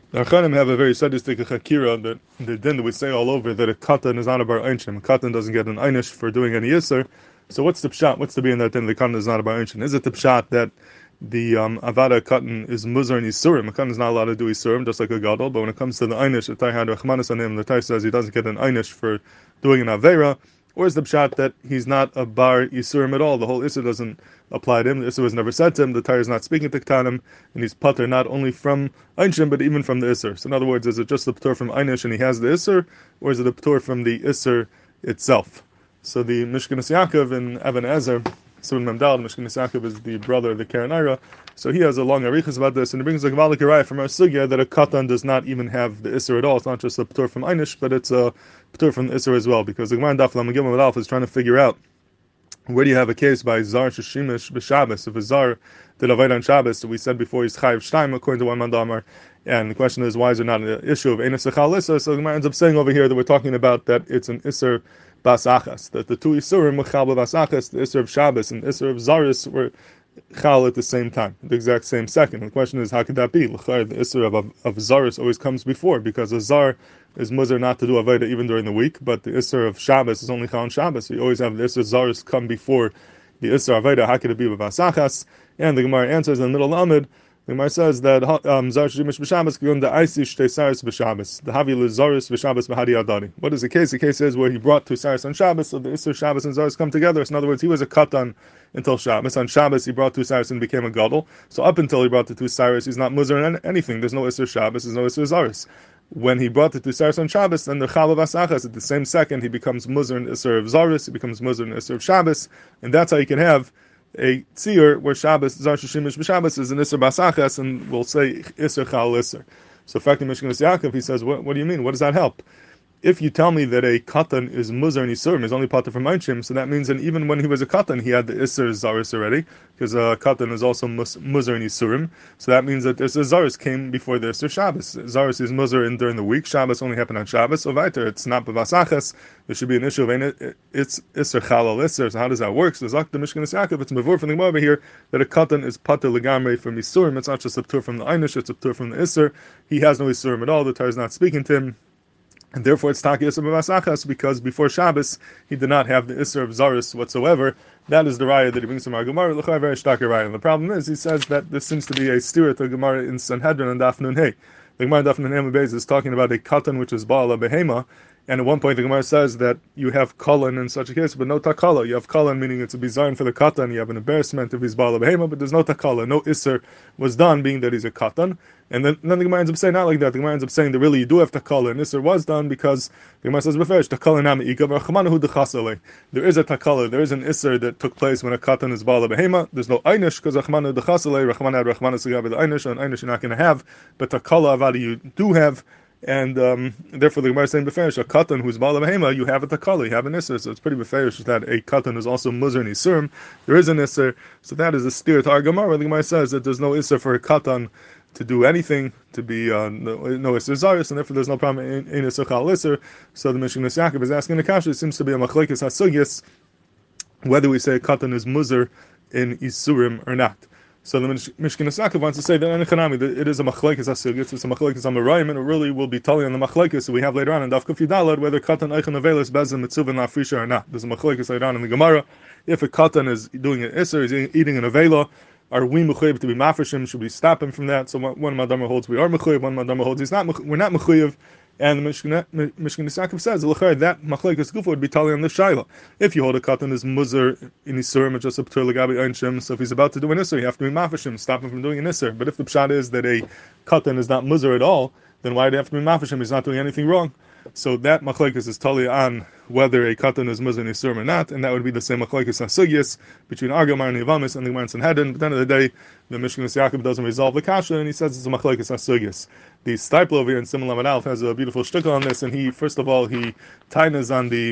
The Archanim have a very sadistic chakira that the din that we say all over that a katan is not a bar einshim. A katan doesn't get an einish for doing any yisr. So what's the pshat? What's the be in that din? The katan is not a bar einshim. Is it the pshat that the avada katan is muzar in yisurim? A katan is not allowed to do yisurim just like a gadol. But when it comes to the einish, the Tai had rachmanis on him. The Tai says he doesn't get an einish for doing an avera. Or is the pshat that he's not a bar yisurim at all? The whole issur doesn't apply to him. The issur was never said to him. The Torah is not speaking to Ktanim, and he's pater not only from Einshim, but even from the issur. So in other words, is it just the p'tur from Einish and he has the issur, or is it the p'tur from the issur itself? So the Mishkanas Yaakov in Even Ezer, Sibin Memdal, Mishkanas Yaakov is the brother of the Keren Ira, so he has a long arichas about this, and he brings a Gavalik Araya from our sugya that a katan does not even have the issur at all. It's not just a p'tur from Einish, but it's a p'tur from the issur as well, because the Gemara Daf Lamagim Alf is trying to figure out where do you have a case by Zar Shishimish b'Shabbos? If a Zar did avoid on Shabbos, so we said before he's Chayiv Shtaim according to one Mandamar, and the question is why is there not an issue of Enes Echal Isser? So the Gemara ends up saying over here that we're talking about that it's an Isser Basachas, that the two Isurim were Chal Basachas, the Isser of Shabbos and the Isser of Zaris were Chal at the same time, the exact same second. The question is how could that be? The Isser of Zaris always comes before because a Zar is muzar not to do avodah even during the week, but the Isser of Shabbos is only Chal on Shabbos. So you always have the Isser Zaris come before the Isser avodah. How could it be with Basachas? And the Gemara answers in the middle of the Amud. The Gemara says that Zar Shishimish b'Shabbos going the Aisi Shtei Saris b'Shabbos. The Havi Zaris b'Shabbos b'Hadi Adari. What is the case? The case is where he brought two Saris on Shabbos, so the Isser Shabbos and Zaris come together. So in other words, he was a katan until Shabbos. On Shabbos, he brought two Saris and became a gadol. So up until he brought the two Saris, he's not muzar in anything. There's no Isser Shabbos, there's no Isser Zaris. When he brought the two Saris on Shabbos, then the Chal of Asachas, at the same second, he becomes muzar in Isser of Zaris, he becomes muzar in Isser of Shabbos, and that's how you can have a tzir where Shabbos, Zar Shishimish b'Shabbos is an Isser Basachas, and we'll say Isser Chal Isser. So, fact in Mishkanas Yaakov, he says, what do you mean? What does that help? If you tell me that a katan is muzar and yisurim, is only pater from Einshim, so that means that even when he was a katan, he had the Isser Zaris already, because a katan is also muzar and yisurim. So that means that the Isser Zaris came before the Isser Shabbos. Zaris is muzar in during the week. Shabbos only happened on Shabbos. So weiter, it's not b'vasachas. There should be an issue of it's Isser Chalal Isser. So how does that work? So Zak the Mishkanas Yaakov, it's mavur from the Gemara over here that a katan is pater legamrei from yisurim. It's not just a p'tur from the Einish, it's a p'tur from the Isser. He has no yisurim at all. The Torah is not speaking to him. And therefore it's Taki Isser B'Vasachas, because before Shabbos he did not have the Isser of Zaris whatsoever. That is the raya that he brings from our Gemara, L'chai very stark raya. And the problem is, he says that this seems to be a stira to Gemara in Sanhedrin and Daf Nun Hey. The Gemara Daf Nun Hey is talking about a katan which is Ba'ala Behema, and at one point the Gemara says that you have kolan in such a case, but no takala. You have kolan, meaning it's a bizarre for the katan, you have an embarrassment if he's Ba'ala Behema, but there's no takala. No Isser was done, being that he's a katan. And then the Gemara ends up saying not like that. The Gemara ends up saying that really you do have takala, and Isser was done because the Gemara says beferish takala nami ikav rachmanahu dechasale. There is a takala, there is an Isser that took place when a katan is bala behema. There's no einish because rachmanahu dechasale. Rachman had rachmanahu sigav the einish, and einish you're not going to have, but takala avadi you do have. And therefore the Gemara is saying beferish a katan who's bala behema, you have a takala, you have an Isser. So it's pretty beferish that a katan is also muzar and isurim. There is an Isser, so that is a steer to our Gemara. The Gemara says that there's no Isser for a katan to do anything, to be no Isser Zaris, and therefore there's no problem in Isser Chal Isser. So the Mishkanas Yaakov is asking the kasha. It seems to be a machlekes hasugis whether we say a katan is muzar in Isurim or not. So the Mishkanas Yaakov wants to say that it is a machlekes hasugis, it's a machlekes amarayim, and it really will be telling on the machlekes that we have later on in Daf Kuf Yudalad whether katan eichan avelis bezin mitzuvah nafrisha or not. There's a machlekes later on in the Gemara. If a katan is doing an Isser, is eating an avela, are we mechuyev to be mafreshim? Should we stop him from that? So one madamar holds we are mechuyev, one madamar holds he's not. We're not mechuyev, and the Mishkanas Yaakov says that machlekes gufa would be tali on the shaila. If you hold a katan is muzar in isurim, it's just a p'tur legabi einshim. So if he's about to do an isser, you have to be mafreshim, stop him from doing an isser. But if the pshat is that a katan is not muzar at all, then why do you have to be mafreshim? He's not doing anything wrong. So that machlekes is tali on whether a katan is muzar in isurim or not, and that would be the same machlekes hasugis between Argamar and Yavamis and the Gemara in Sanhedrin. But at the end of the day, the Mishkanas Yaakov doesn't resolve the kasha, and he says it's a machlekes hasugis. The Stipler over here in Simon Lamed Aleph has a beautiful shtickle on this, and he first of all he tainas on the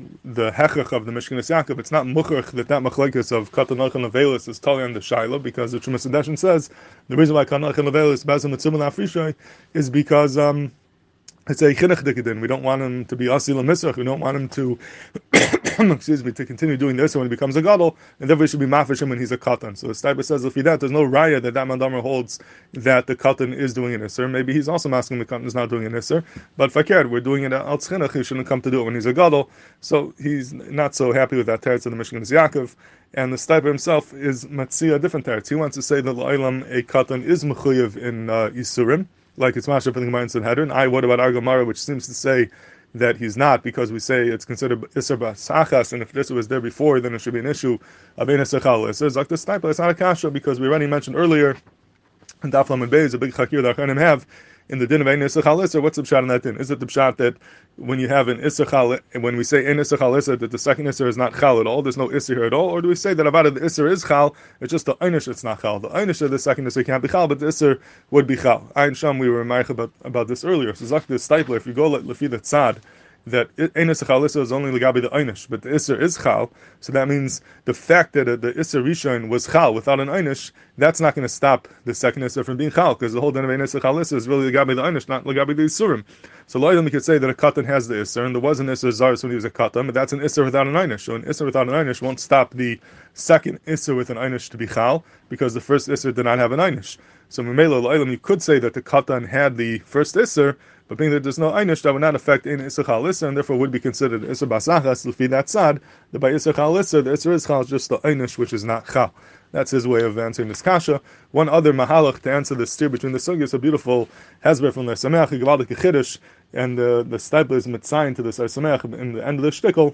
hechach of the Mishkanas Yaakov. It's not muchach that machlekes of katan elchan avelis is tali on the shaila, because the Trumas Hadeshin says the reason why katan elchan avelis bezim mitzvah nafrishay is because it's a chinuch dikadin. We don't want him to be asil misrach. We don't want him to excuse me, to continue doing this when he becomes a gadol, and therefore he should be mafish him when he's a katan. So the Staiber says if he that there's no raya that Mandamer holds that the katan is doing an isser. Maybe he's also masking the katan is not doing an isser, but fakir, we're doing it al tzchinach, he shouldn't come to do it when he's a gadol. So he's not so happy with that teretz of the Mishnah Yaakov. And the Staiber himself is matzia a different teretz. He wants to say that l'a'ilam a katan is mechuyev in isurim, like it's masha for the Gemara in Sanhedrin. What about our Gemara, which seems to say that he's not, because we say it's considered Isser B'Sachas, and if this was there before, then it should be an issue of Ein Isser Chal Isser. Like the Staiber, it's not a kasha, because we already mentioned earlier, and Daf Lamed Beis, a big chakir that Acharonim have, in the din of Ein Isser Chal Isser. What's the pshat in that din? Is it the pshat that when you have an Isser Chal, when we say Ein Isser Chal Isser, that the second Isser is not Chal at all, there's no Isser here at all, or do we say that about the Isser is Chal, it's just the Einish it's not Chal. The Einish of the second Isser can't be Chal, but the Isser would be Chal. Ayin Sham, we were remarking about this earlier. So Zak the Stipler, if you go Lefi the Tzad, that Ein Isser Chal Isser is only Legabi the Einish, but the Isser is Chal, so that means the fact that the Isser Rishon was Chal without an Einish, that's not going to stop the second Isser from being Chal, because the whole din of Ein Isser Chal Isser is really Legabi the Einish, not Legabi the Isurim. So Loyal, we could say that a Katan has the Isser, and there was an Isser Zaris when he was a Katan, but that's an Isser without an Einish. So an Isser without an Einish won't stop the second Isser with an Einish to be Chal, because the first Isser did not have an Einish. So Memela Loyal, you could say that the Katan had the first Isser, but being that there's no Einish, that would not affect Ein Isser Chal Isser, and therefore would be considered Isser Basachas, Lefi that Tzad, that by Isser Chal Isser, the Isser is Chal, is just the Einish, which is not Chal. That's his way of answering this kasha. One other mahalach to answer the steer between the sugyas, a beautiful hezber from the Sameach, Gevaldik Chiddush, and the Stipler is mitzayin to the Sameach in the end of the shtickle.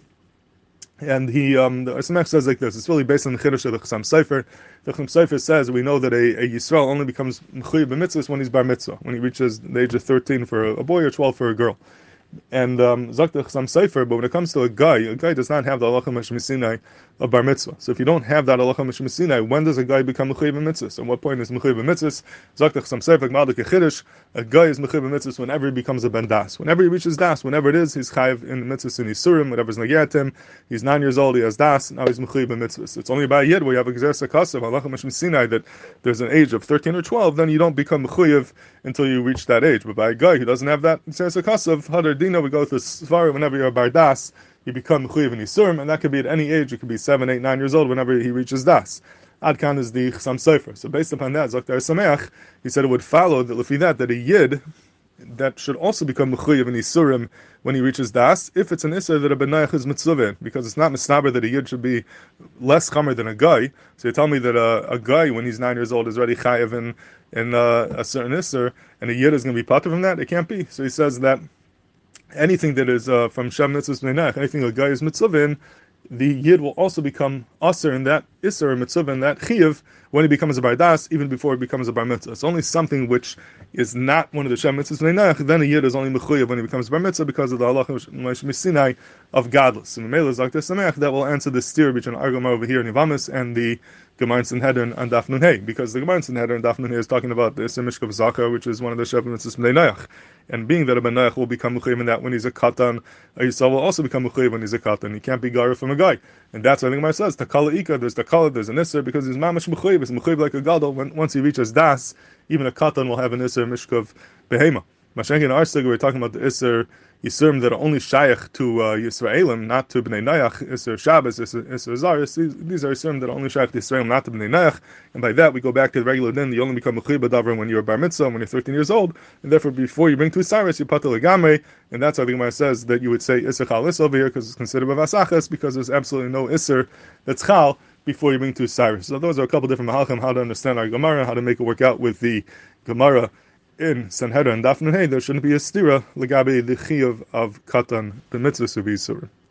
And the Sameach says like this, it's really based on the Chiddush of the Chassam Sofer. The Chassam Sofer says we know that a Yisrael only becomes mechuyev b'mitzvahs when he's bar mitzvah, when he reaches the age of 13 for a boy or 12 for a girl. And Zak the Chassam Sofer, but when it comes to a guy does not have the halacha Mishmah Sinai of bar mitzvah. So if you don't have that halacha Mishmah Sinai, when does a guy become mechuyev b'mitzvahs? At what point is mechuyev b'mitzvahs? Zak the Chassam Sofer, G'maldik Chiddush, a guy is mechuyev b'mitzvahs whenever he becomes a ben das. Whenever he reaches das, whenever it is, he's chayiv in the mitzvahs in Yisurim, whatever's nagyat him. He's 9 years old, he has das, now he's mechuyev b'mitzvahs. It's only by a yid where you have a gzer sakasav, halacha Mishmah Sinai, that there's an age of 13 or 12, then you don't become mechuyev until you reach that age. But by a guy who doesn't have that gzer sakasav, hadar dina, we go through Svara, whenever you're a bar das, you become mechuyev in Yisurim, and that could be at any age. It could be 7, 8, 9 years old whenever he reaches das. Adkan is the Chassam Sofer. So based upon that, Zaktar Sameach, he said it would follow that lefi that a yid that should also become mechuyev in Yisurim when he reaches das, if it's an isser that a benayach is mitzvah, because it's not misnaber that a yid should be less chamer than a guy. So you tell me that a guy when he's 9 years old is already chayev in a certain isser, and a yid is going to be patur from that. It can't be. So he says that anything that is from Shem Mitzvahs B'nei, anything a guy is mitzvah in, the yid will also become aser in that isser or mitzvah in that chiyuv when he becomes a bar das, even before he becomes a bar mitzvah. It's only something which is not one of the Shem Mitzvahs B'nei, then a yid is only mechuyev when he becomes a bar mitzvah because of the halacha Mishmah Sinai of gadlus. And Mimela Zakter Sameach, that will answer the steer between our Gemara over here in Yivamis and the Gemara in Sanhedrin and Daf Nun Hey, because the Gemara in Sanhedrin and Daf Nun Hey is talking about the Isser Mishkav Zaka, which is one of the Shem Mitzvahs B'nei Noach. And being that a ben Noach will become mechuyev in that when he's a katan, a Yisrael will also become mechuyev when he's a katan. He can't be gara from a guy. And that's why the Gemara says, Takala Ika, there's Takala, there's an Isser, because he's mamash mechuyev, it's mechuyev like a gadol. Once he reaches das, even a katan will have an Isser Mishkav Behema. Mashenki in our Sigurd, we're talking about the Isser Yisurim that are only shaykh to Yisraelim, not to Bnei Noach, Isser Shabbos, Isser Zaris. These are Yisurim that are only shaykh to Yisraelim, not to Bnei Noach. And by that, we go back to the regular din. You only become mechuyev b'davar when you're a bar mitzvah, when you're 13 years old. And therefore, before you bring to Cyrus, you pater legamre. And that's how the Gemara says that you would say Isser Chal Isser over here, because it's considered Bavasachas, because there's absolutely no Isser that's Chal before you bring to Cyrus. So those are a couple different mahalchim, how to understand our Gemara, how to make it work out with the Gemara in Sanhedrin and Daf Nun Hey. There shouldn't be a stira legabe the chiyuv of katan b'mitzvah subi yisurim.